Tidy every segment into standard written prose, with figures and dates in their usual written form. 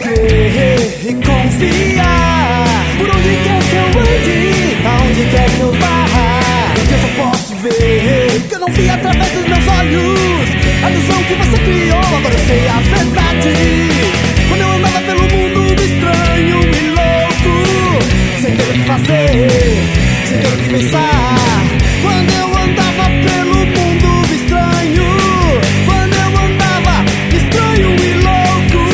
crer e confiar. Por onde quer que eu ande, aonde quer que eu vá, eu só posso ver que eu não vi através dos meus olhos. A ilusão que você criou, agora eu sei a verdade. Quando eu andava pelo mundo estranho e louco, sem ter o que fazer, sem ter o que pensar. Quando eu andava pelo mundo estranho, quando eu andava estranho e louco,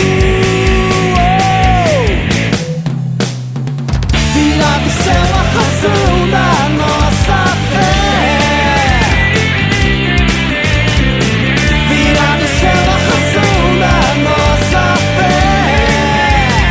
virá do céu a razão da nossa fé. Virá do céu a razão da nossa fé.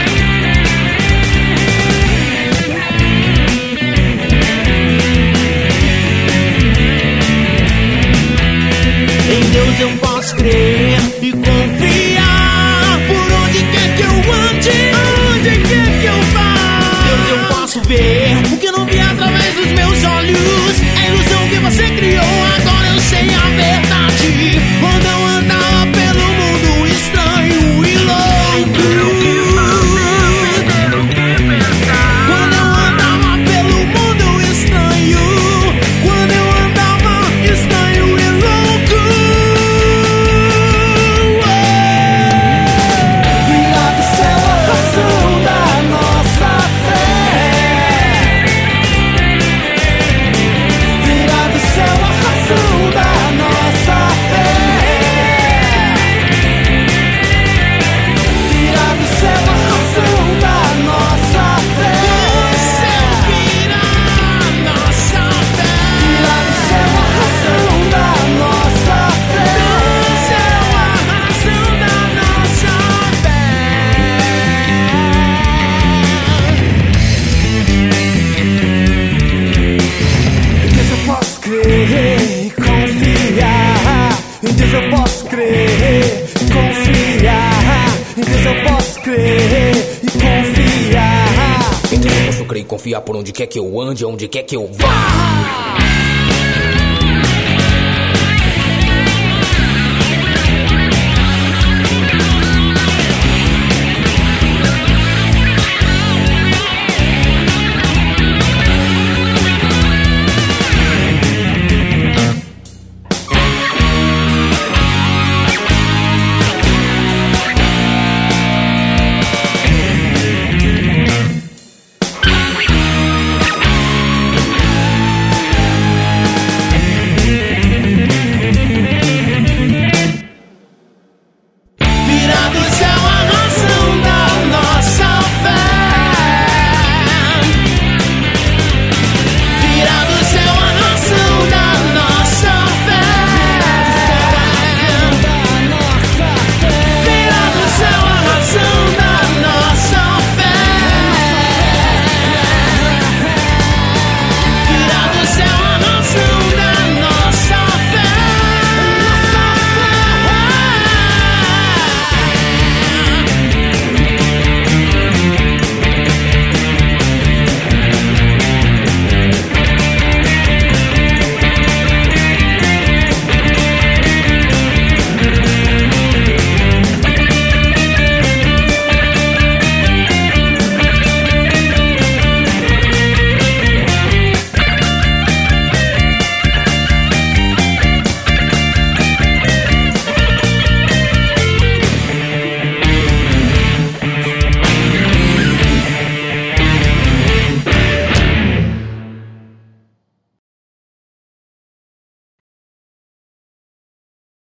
Em Deus eu posso crer e confiar. Por onde quer que eu ande, aonde quer que eu vá, Deus eu posso ver o que eu não vi através dos meus olhos. A ilusão que você criou, agora eu sei a verdade. Quando eu andava pelo mundo estranho e louco, quando eu andava pelo mundo estranho, quando eu andava estranho e louco, virá do céu a razão da nossa fé. Virá do céu a razão da nossa fé. Virá do céu a razão da nossa fé. Do céu virá a nossa fé. Virá do céu a razão da nossa fé. Do céu a razão da nossa fé. Em Deus eu posso crer e confiar. Em Deus eu posso crer e confiar. Em Deus eu posso crer e confiar. Em Deus eu posso crer e confiar por onde quer que eu ande, aonde quer que eu vá.